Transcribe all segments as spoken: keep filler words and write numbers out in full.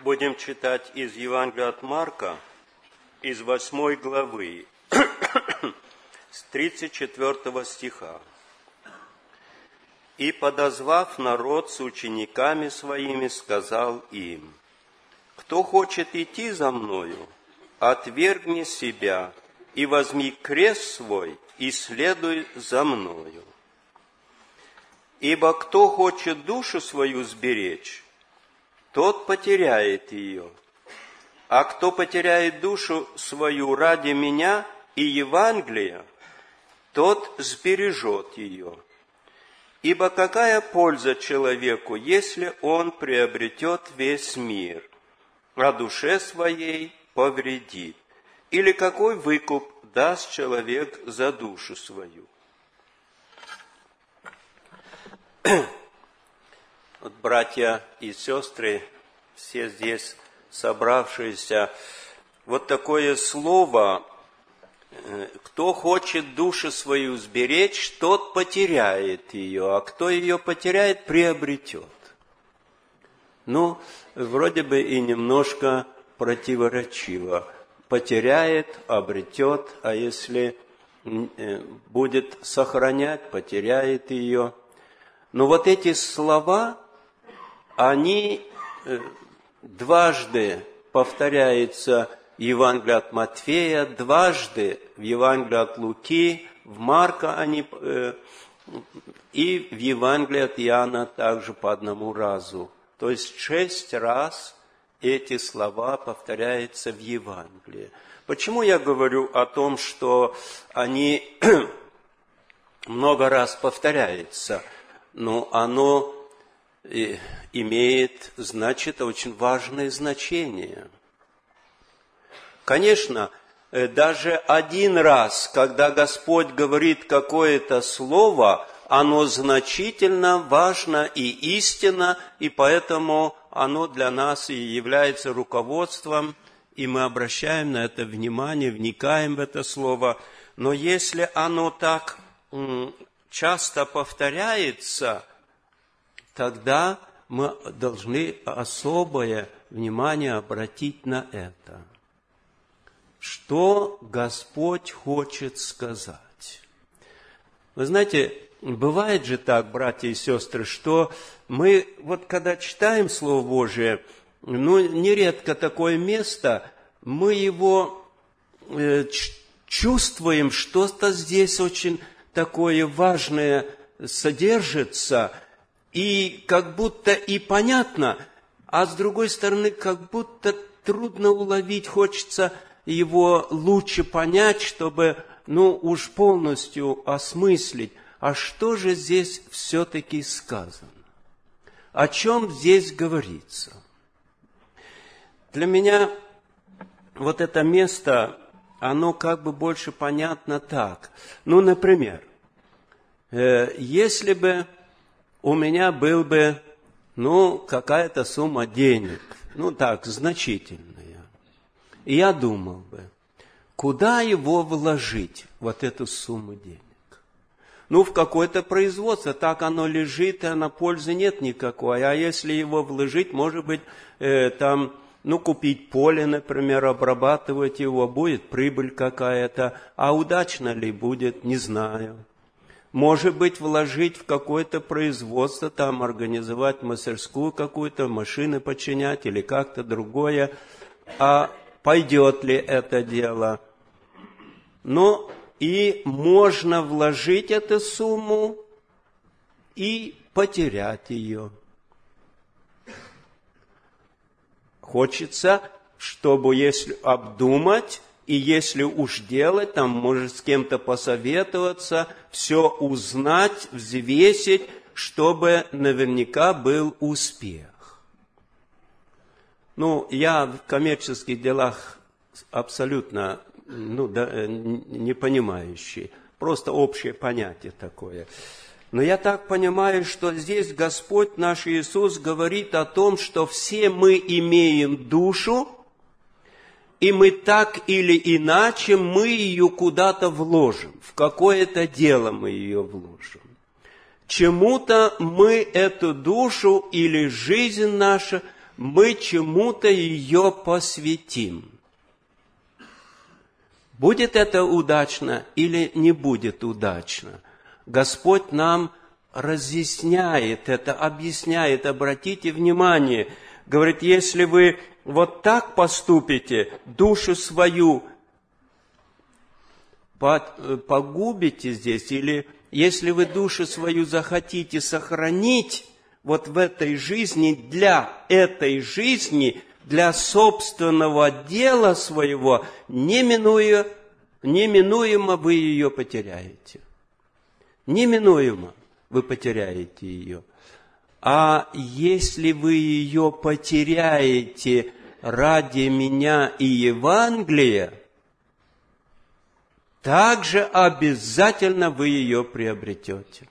Будем читать из Евангелия от Марка, из восьмой главы, с тридцать четвёртого стиха. «И, подозвав народ с учениками своими, сказал им: кто хочет идти за мною, отвергни себя и возьми крест свой и следуй за мною. Ибо кто хочет душу свою сберечь, тот потеряет ее, а кто потеряет душу свою ради меня и Евангелия, тот сбережет ее. Ибо какая польза человеку, если он приобретет весь мир, а душе своей повредит? Или какой выкуп даст человек за душу свою?» Вот, братья и сестры, все здесь собравшиеся, вот такое слово: кто хочет душу свою сберечь, тот потеряет ее, а кто ее потеряет, приобретет. Ну, вроде бы и немножко противоречиво. Потеряет, обретет, а если будет сохранять, потеряет ее. Но вот эти слова, они дважды повторяются в Евангелии от Матфея, дважды в Евангелии от Луки, в Марка они, и в Евангелии от Иоанна также по одному разу. То есть шесть раз эти слова повторяются в Евангелии. Почему я говорю о том, что они много раз повторяются? Ну, оно имеет, значит, очень важное значение. Конечно, даже один раз, когда Господь говорит какое-то слово, оно значительно, важно и истинно, и поэтому оно для нас и является руководством, и мы обращаем на это внимание, вникаем в это слово. Но если оно так часто повторяется, тогда мы должны особое внимание обратить на это. Что Господь хочет сказать? Вы знаете, бывает же так, братья и сестры, что мы, вот когда читаем Слово Божие, ну, нередко такое место, мы его э, чувствуем, что-то здесь очень такое важное содержится, и как будто и понятно, а с другой стороны, как будто трудно уловить, хочется его лучше понять, чтобы, ну, уж полностью осмыслить, а что же здесь все-таки сказано? О чем здесь говорится? Для меня вот это место, оно как бы больше понятно так. Ну, например, э, если бы у меня был бы, ну, какая-то сумма денег, ну, так, значительная, и я думал бы, куда его вложить, вот эту сумму денег? Ну, в какое-то производство, так оно лежит, а на пользы нет никакой. А если его вложить, может быть, э, там, ну, купить поле, например, обрабатывать его, будет прибыль какая-то, а удачно ли будет, не знаю. Может быть, вложить в какое-то производство, там, организовать мастерскую какую-то, машины починять или как-то другое, а пойдет ли это дело? Но и можно вложить эту сумму и потерять ее. Хочется, чтобы, если обдумать, и если уж делать, там, может, с кем-то посоветоваться, все узнать, взвесить, чтобы наверняка был успех. Ну, я в коммерческих делах абсолютно ну, да, не понимающий. Просто общее понятие такое. Но я так понимаю, что здесь Господь наш Иисус говорит о том, что все мы имеем душу, и мы так или иначе, мы ее куда-то вложим, в какое-то дело мы ее вложим. Чему-то мы эту душу или жизнь нашу мы чему-то ее посвятим. Будет это удачно или не будет удачно? Господь нам разъясняет это, объясняет. Обратите внимание, говорит, если вы вот так поступите, душу свою погубите здесь, или если вы душу свою захотите сохранить вот в этой жизни, для этой жизни, для собственного дела своего, неминуемо, неминуемо вы ее потеряете. Неминуемо вы потеряете ее. А если вы ее потеряете ради меня и Евангелия, также обязательно вы ее приобретете.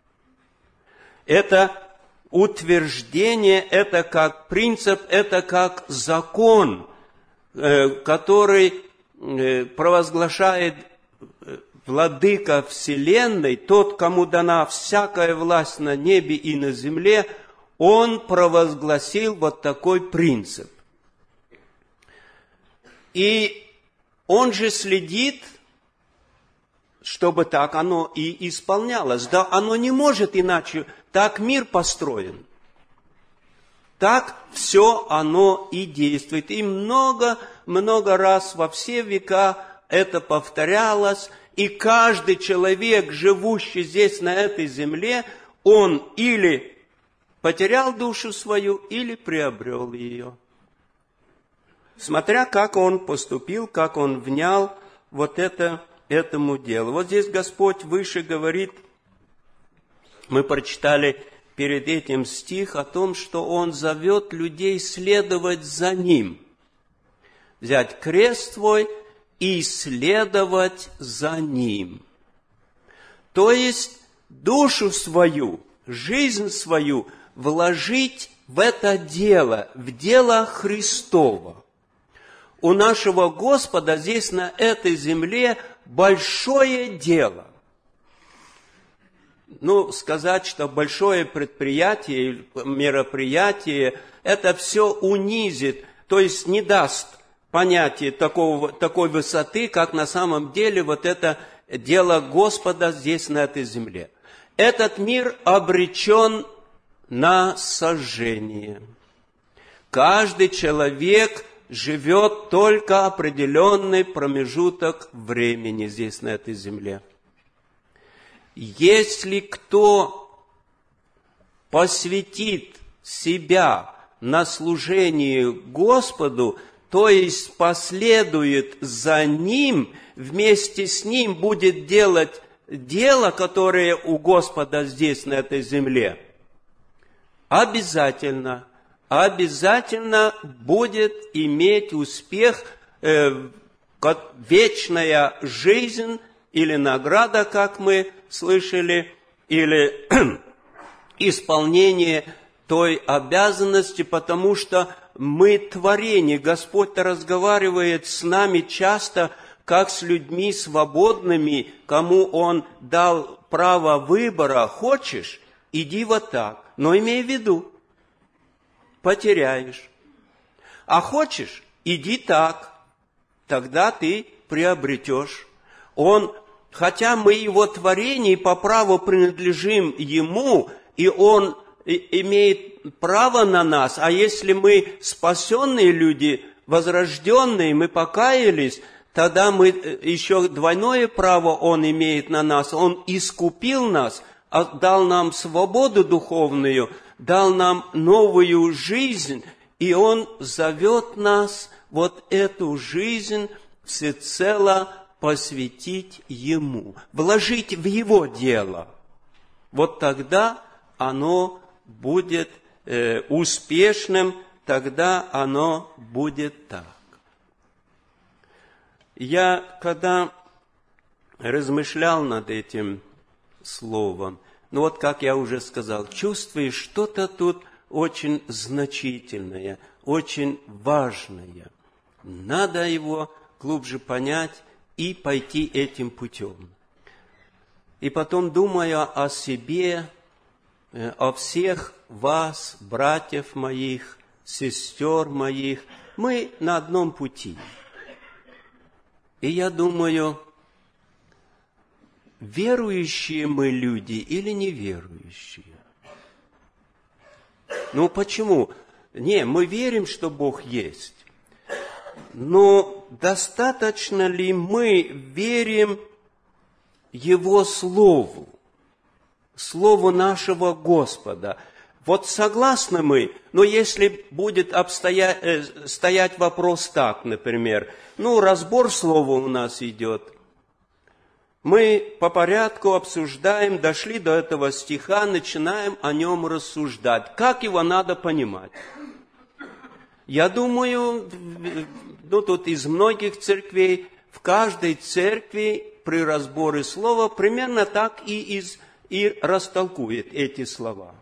Это утверждение, это как принцип, это как закон, который провозглашает Владыка Вселенной, тот, кому дана всякая власть на небе и на земле, он провозгласил вот такой принцип. И он же следит, чтобы так оно и исполнялось. Да, оно не может иначе. Так мир построен. Так все оно и действует. И много-много раз во все века это повторялось. И каждый человек, живущий здесь, на этой земле, он или потерял душу свою, или приобрел ее. Смотря как он поступил, как он внял вот это этому делу. Вот здесь Господь выше говорит, мы прочитали перед этим стих о том, что Он зовет людей следовать за Ним. Взять крест свой и следовать за Ним. То есть душу свою, жизнь свою вложить в это дело, в дело Христово. У нашего Господа здесь на этой земле большое дело. Ну, сказать, что большое предприятие, мероприятие, это все унизит, то есть не даст понятия такого, такой высоты, как на самом деле вот это дело Господа здесь на этой земле. Этот мир обречен на сожжение. Каждый человек живет только определенный промежуток времени здесь, на этой земле. Если кто посвятит себя на служение Господу, то есть последует за Ним, вместе с Ним будет делать дело, которое у Господа здесь, на этой земле, обязательно обязательно будет иметь успех, э, как вечная жизнь или награда, как мы слышали, или исполнение той обязанности, потому что мы творение. Господь-то разговаривает с нами часто, как с людьми свободными, кому Он дал право выбора. Хочешь, иди вот так, но имей в виду, потеряешь. А хочешь, иди так, тогда ты приобретешь. Он, хотя мы Его творение, по праву принадлежим Ему, и Он имеет право на нас, а если мы спасенные люди, возрожденные, мы покаялись, тогда мы еще двойное право Он имеет на нас. Он искупил нас, дал нам свободу духовную, дал нам новую жизнь, и Он зовет нас вот эту жизнь всецело посвятить Ему, вложить в Его дело. Вот тогда оно будет э, успешным, тогда оно будет так. Я, когда размышлял над этим словом, ну вот, как я уже сказал, чувствуешь что-то тут очень значительное, очень важное. Надо его глубже понять и пойти этим путем. И потом, думая о себе, о всех вас, братьев моих, сестер моих. Мы на одном пути. И я думаю, верующие мы люди или неверующие? Ну, почему? Не, мы верим, что Бог есть. Но достаточно ли мы верим Его Слову, Слову нашего Господа? Вот согласны мы, но если будет обстоя... стоять вопрос так, например, ну, разбор слова у нас идет, мы по порядку обсуждаем, дошли до этого стиха, начинаем о нем рассуждать. Как его надо понимать? Я думаю, ну, тут из многих церквей, в каждой церкви при разборе слова примерно так и, из, и растолкует эти слова.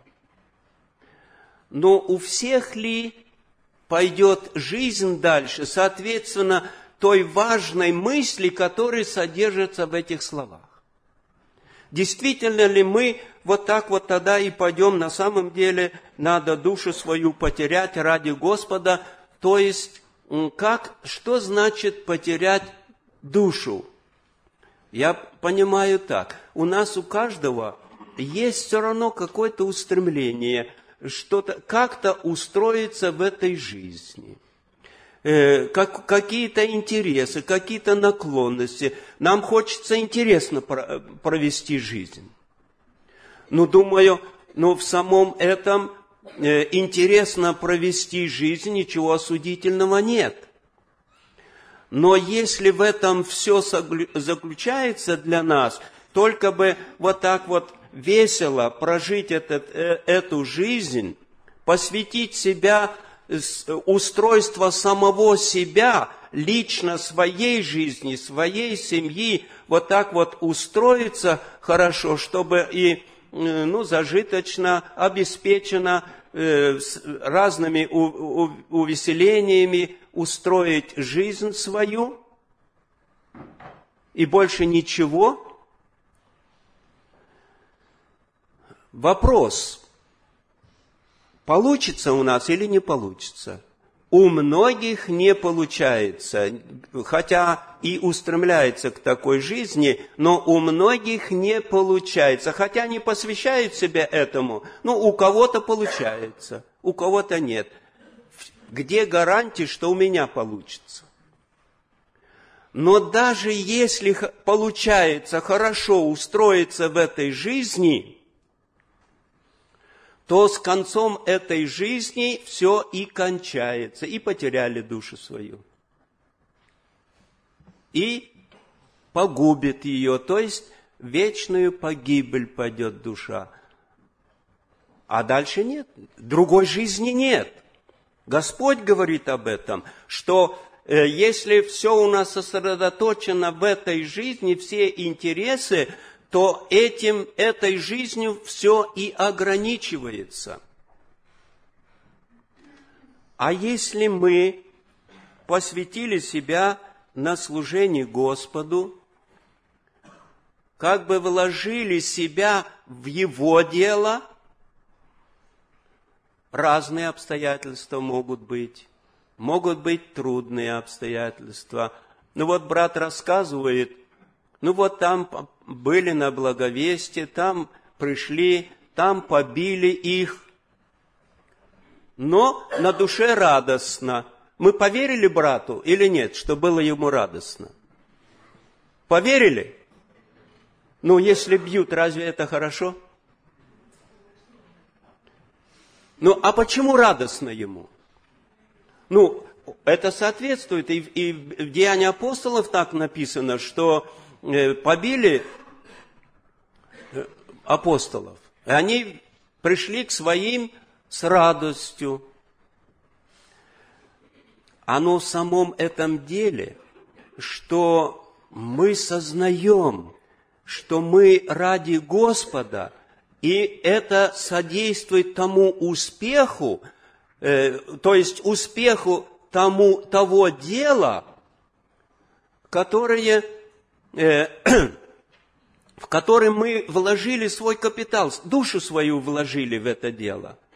Но у всех ли пойдет жизнь дальше, соответственно, той важной мысли, которая содержится в этих словах? Действительно ли мы вот так вот тогда и пойдем, на самом деле надо душу свою потерять ради Господа, то есть, как, что значит потерять душу? Я понимаю так, у нас у каждого есть все равно какое-то устремление, что-то, как-то устроиться в этой жизни. Как, какие-то интересы, какие-то наклонности. Нам хочется интересно провести жизнь. Ну, думаю, ну, в самом этом э, интересно провести жизнь, ничего осудительного нет. Но если в этом все заключается для нас, только бы вот так вот весело прожить этот, э, эту жизнь, посвятить себя устройство самого себя, лично своей жизни, своей семьи, вот так вот устроиться хорошо, чтобы и ну, зажиточно, обеспечено э, с разными у, у, увеселениями устроить жизнь свою, и больше ничего. Вопрос: получится у нас или не получится? У многих не получается, хотя и устремляется к такой жизни, но у многих не получается, хотя не посвящают себя этому, но у кого-то получается, у кого-то нет. Где гарантия, что у меня получится? Но даже если получается хорошо устроиться в этой жизни, то с концом этой жизни все и кончается, и потеряли душу свою. И погубит ее, то есть в вечную погибель пойдет душа. А дальше нет, другой жизни нет. Господь говорит об этом, что э, если все у нас сосредоточено в этой жизни, все интересы, то этим, этой жизнью все и ограничивается. А если мы посвятили себя на служение Господу, как бы вложили себя в Его дело, разные обстоятельства могут быть, могут быть трудные обстоятельства. Ну вот брат рассказывает, ну вот там были на благовестии, там пришли, там побили их. Но на душе радостно. Мы поверили брату или нет, что было ему радостно? Поверили? Ну, если бьют, разве это хорошо? Ну, а почему радостно ему? Ну, это соответствует, и, и в Деянии апостолов так написано, что побили апостолов. И они пришли к своим с радостью. Оно в самом этом деле, что мы сознаем, что мы ради Господа, и это содействует тому успеху, э, то есть успеху тому, того дела, которое... в который мы вложили свой капитал, душу свою вложили в это дело.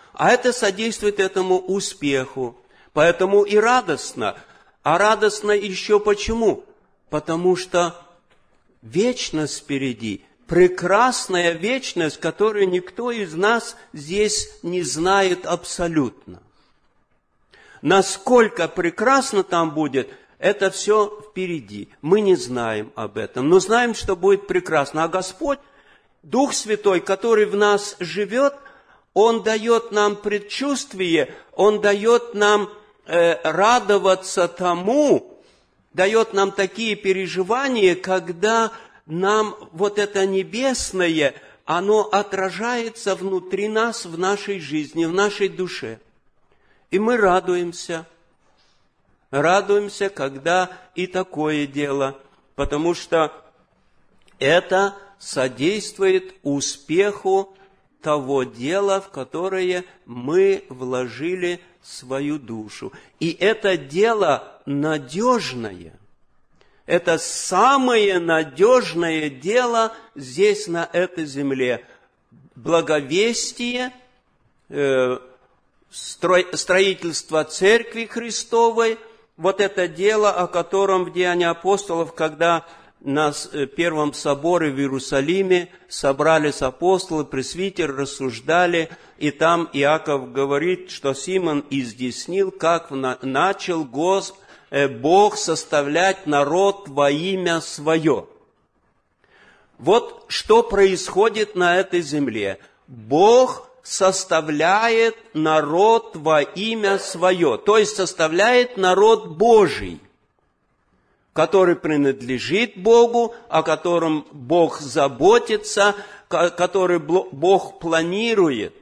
А это содействует этому успеху. Поэтому и радостно. А радостно еще почему? Потому что вечность впереди. Прекрасная вечность, которую никто из нас здесь не знает абсолютно. Насколько прекрасно там будет, это все впереди. Мы не знаем об этом, но знаем, что будет прекрасно. А Господь, Дух Святой, который в нас живет, Он дает нам предчувствие, Он дает нам э, радоваться тому, дает нам такие переживания, когда нам вот это небесное, оно отражается внутри нас, в нашей жизни, в нашей душе. И мы радуемся. Радуемся, когда и такое дело, потому что это содействует успеху того дела, в которое мы вложили свою душу. И это дело надежное. Это самое надежное дело здесь, на этой земле. Благовестие, э, строй, строительство Церкви Христовой, вот это дело, о котором в Деянии апостолов, когда на Первом соборе в Иерусалиме собрались апостолы, пресвитеры, рассуждали, и там Иаков говорит, что Симон изъяснил, как начал Господь, Бог составлять народ во имя Свое. Вот что происходит на этой земле. Бог составляет народ во имя Свое, то есть составляет народ Божий, который принадлежит Богу, о котором Бог заботится, который Бог планирует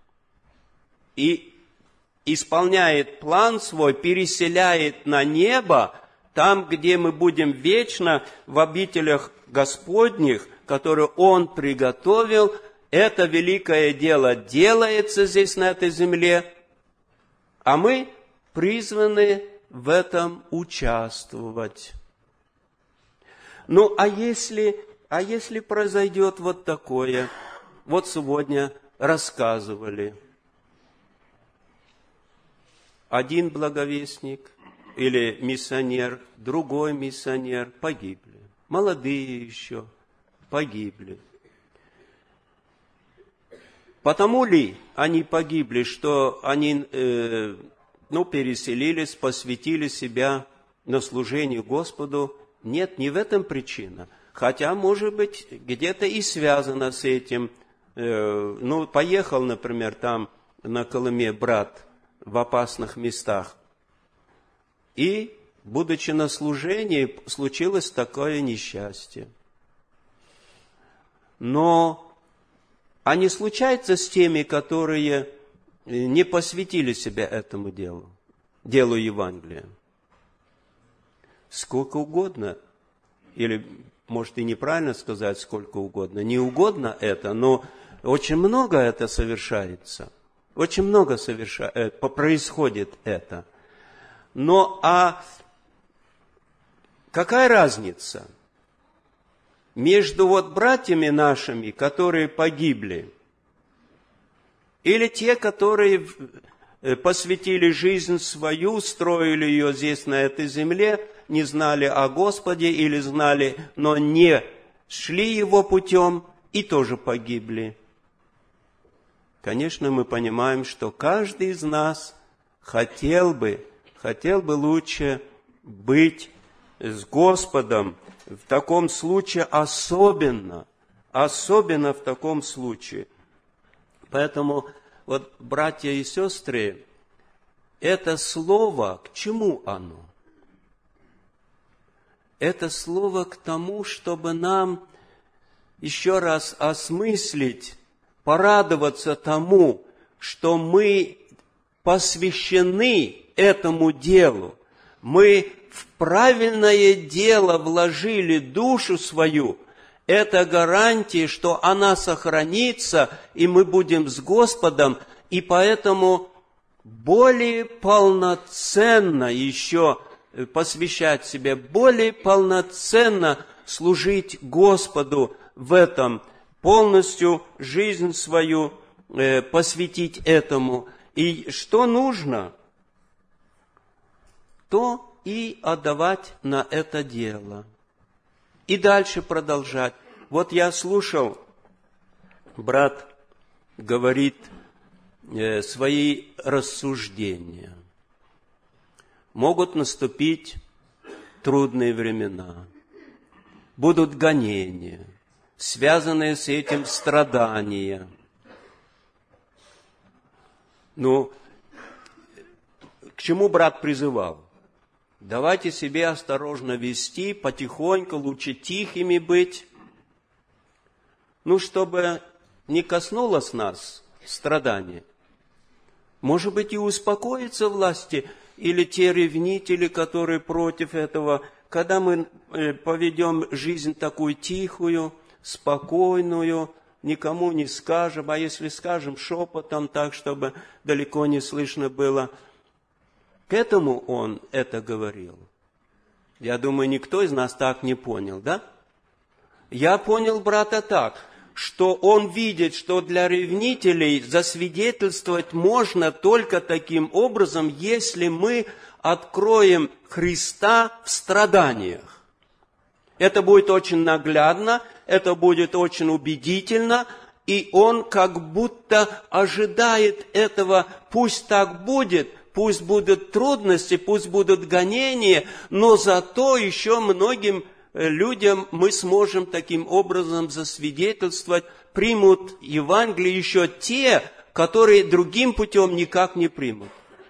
и исполняет план свой, переселяет на небо, там, где мы будем вечно в обителях Господних, которые Он приготовил. Это великое дело делается здесь, на этой земле, а мы призваны в этом участвовать. Ну, а если, а если произойдет вот такое? Вот сегодня рассказывали. Один благовестник или миссионер, другой миссионер погибли. Молодые еще погибли. Потому ли они погибли, что они э, ну, переселились, посвятили себя на служение Господу? Нет, не в этом причина. Хотя, может быть, где-то и связано с этим. Э, ну, поехал, например, там на Колыме брат в опасных местах. И, будучи на служении, случилось такое несчастье. Но а не случается с теми, которые не посвятили себя этому делу, делу Евангелия? Сколько угодно, или, может, и неправильно сказать, сколько угодно, не угодно это, но очень много это совершается. Очень много соверша... происходит это. Но а какая разница между вот братьями нашими, которые погибли, или те, которые посвятили жизнь свою, строили ее здесь, на этой земле, не знали о Господе или знали, но не шли Его путем и тоже погибли? Конечно, мы понимаем, что каждый из нас хотел бы, хотел бы лучше быть с Господом. В таком случае особенно, особенно в таком случае. Поэтому, вот, братья и сестры, это слово, к чему оно? Это слово к тому, чтобы нам еще раз осмыслить, порадоваться тому, что мы посвящены этому делу. Мы в правильное дело вложили душу свою. Это гарантия, что она сохранится, и мы будем с Господом, и поэтому более полноценно еще посвящать себе, более полноценно служить Господу в этом, полностью жизнь свою посвятить этому. И что нужно, то и отдавать на это дело. И дальше продолжать. Вот я слушал, брат говорит э, свои рассуждения. Могут наступить трудные времена. Будут гонения, связанные с этим страдания. Ну, к чему брат призывал? Давайте себе осторожно вести, потихоньку, лучше тихими быть. Ну, чтобы не коснулось нас страдание. Может быть, и успокоиться власти, или те ревнители, которые против этого, когда мы поведем жизнь такую тихую, спокойную, никому не скажем, а если скажем шепотом, так, чтобы далеко не слышно было. К этому он это говорил. Я думаю, никто из нас так не понял, да? Я понял брата так, что он видит, что для ревнителей засвидетельствовать можно только таким образом, если мы откроем Христа в страданиях. Это будет очень наглядно, это будет очень убедительно, и он как будто ожидает этого, пусть так будет, пусть будут трудности, пусть будут гонения, но зато еще многим людям мы сможем таким образом засвидетельствовать, примут Евангелие еще те, которые другим путем никак не примут.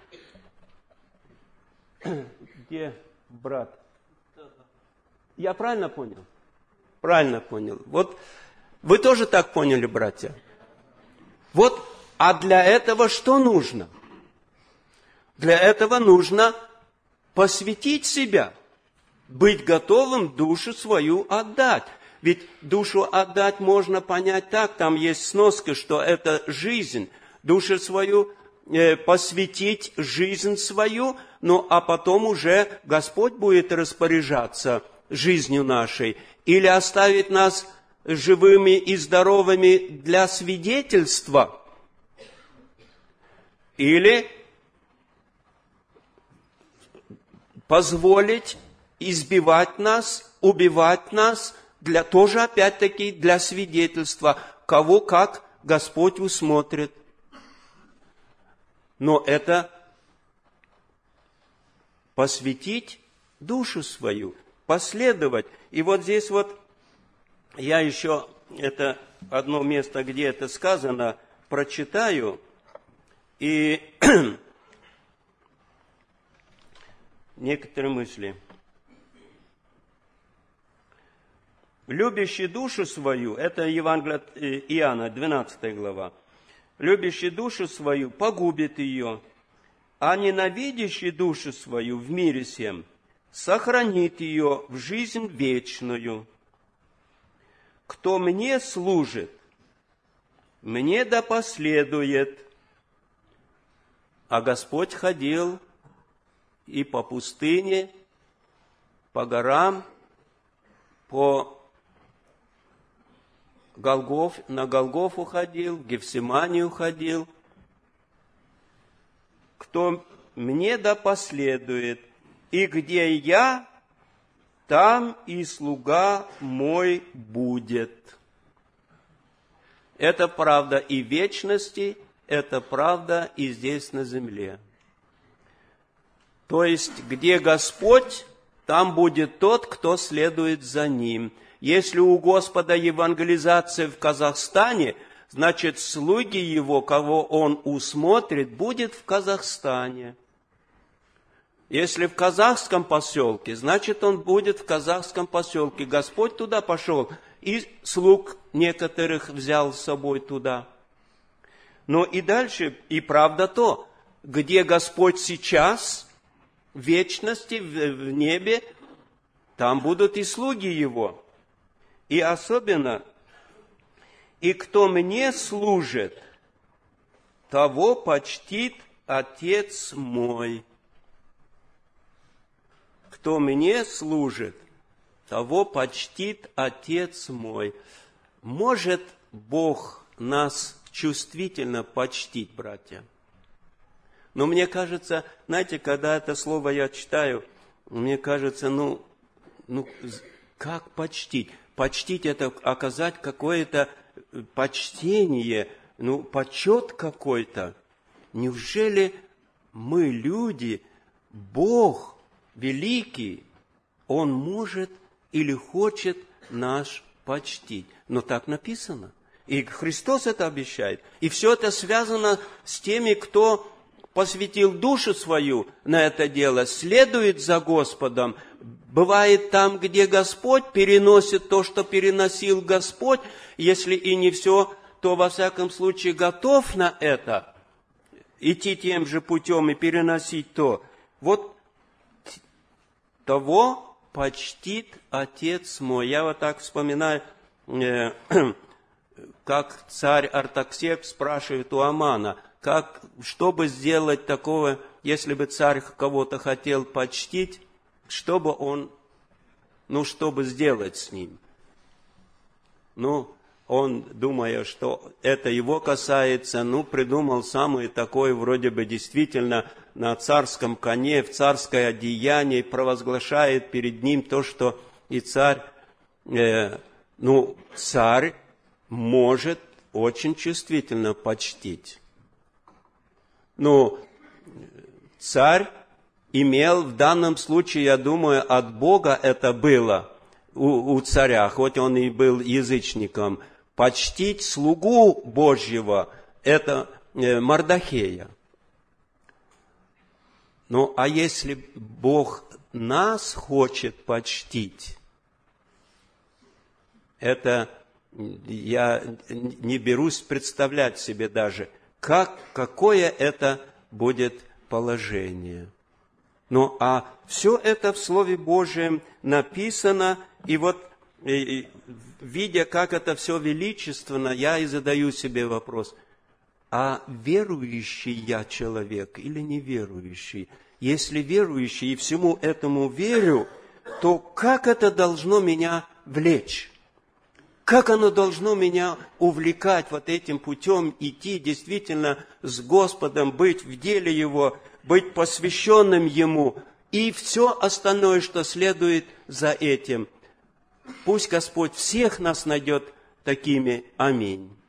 Где брат? Я правильно понял? Правильно понял. Вот вы тоже так поняли, братья? Вот, а для этого что нужно? Для этого нужно посвятить себя, быть готовым душу свою отдать. Ведь душу отдать можно понять так, там есть сноска, что это жизнь. Душу свою э, посвятить, жизнь свою, ну а потом уже Господь будет распоряжаться жизнью нашей. Или оставить нас живыми и здоровыми для свидетельства. Или позволить избивать нас, убивать нас, для, тоже опять-таки для свидетельства, кого как Господь усмотрит. Но это посвятить душу свою, последовать. И вот здесь вот я еще это одно место, где это сказано, прочитаю. И некоторые мысли. Любящий душу свою, это Евангелие от Иоанна, двенадцатая глава, любящий душу свою погубит ее, а ненавидящий душу свою в мире сем сохранит ее в жизнь вечную. Кто мне служит, мне да последует. А Господь ходил и по пустыне, по горам, по Голгоф, на Голгофу ходил, в Гефсиманию ходил. Кто мне да последует, и где я, там и слуга мой будет. Это правда и в вечности, это правда и здесь на земле. То есть, где Господь, там будет тот, кто следует за Ним. Если у Господа евангелизация в Казахстане, значит, слуги Его, кого Он усмотрит, будет в Казахстане. Если в казахском поселке, значит, Он будет в казахском поселке. Господь туда пошел, и слуг некоторых взял с собой туда. Но и дальше, и правда то, где Господь сейчас, в вечности, в небе, там будут и слуги Его. И особенно, и кто мне служит, того почтит Отец мой. Кто мне служит, того почтит Отец мой. Может Бог нас чувствительно почтить, братья. Но мне кажется, знаете, когда это слово я читаю, мне кажется, ну, ну как почтить? Почтить – это оказать какое-то почтение, ну, почет какой-то. Неужели мы, люди, Бог великий, Он может или хочет нас почтить? Но так написано. И Христос это обещает. И все это связано с теми, кто посвятил душу свою на это дело, следует за Господом. Бывает там, где Господь переносит то, что переносил Господь, если и не все, то во всяком случае готов на это, идти тем же путем и переносить то. Вот того почтит Отец мой. Я вот так вспоминаю, э, как царь Артаксеркс спрашивает у Амана, как, чтобы сделать такого, если бы царь кого-то хотел почтить, чтобы он, ну, чтобы сделать с ним. Ну, он, думая, что это его касается, ну, придумал самый такой, вроде бы, действительно, на царском коне, в царское одеяние, провозглашает перед ним то, что и царь, э, ну, царь может очень чувствительно почтить. Ну, царь имел в данном случае, я думаю, от Бога это было у, у царя, хоть он и был язычником, почтить слугу Божьего, это э, Мардохея. Ну, а если Бог нас хочет почтить, это я не берусь представлять себе даже, как, какое это будет положение. Ну, а все это в Слове Божьем написано, и вот, и, видя, как это все величественно, я и задаю себе вопрос, а верующий я человек или неверующий? Если верующий и всему этому верю, то как это должно меня влечь? Как оно должно меня увлекать вот этим путем, идти действительно с Господом, быть в деле Его, быть посвященным Ему, и все остальное, что следует за этим. Пусть Господь всех нас найдет такими. Аминь.